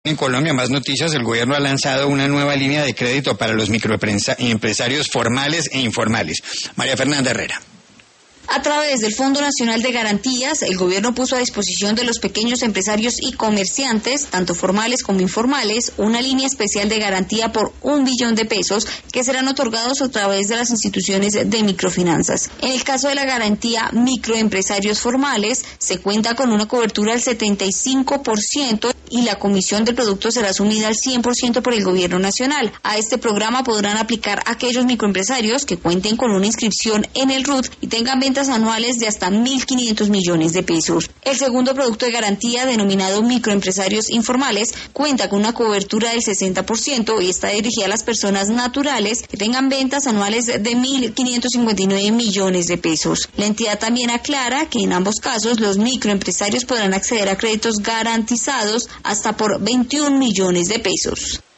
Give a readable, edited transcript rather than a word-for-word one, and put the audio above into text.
En Colombia, más noticias, el gobierno ha lanzado una nueva línea de crédito para los microempresarios formales e informales. María Fernanda Herrera. A través del Fondo Nacional de Garantías, el gobierno puso a disposición de los pequeños empresarios y comerciantes, tanto formales como informales, una línea especial de garantía por 1 billón de pesos que serán otorgados a través de las instituciones de microfinanzas. En el caso de la garantía microempresarios formales, se cuenta con una cobertura del 75% y la comisión del producto será asumida al 100% por el gobierno nacional. A este programa podrán aplicar aquellos microempresarios que cuenten con una inscripción en el RUT y tengan ventas anuales de hasta 1.500 millones de pesos. El segundo producto de garantía, denominado microempresarios informales, cuenta con una cobertura del 60% y está dirigida a las personas naturales que tengan ventas anuales de 1.559 millones de pesos. La entidad también aclara que en ambos casos los microempresarios podrán acceder a créditos garantizados hasta por 21 millones de pesos.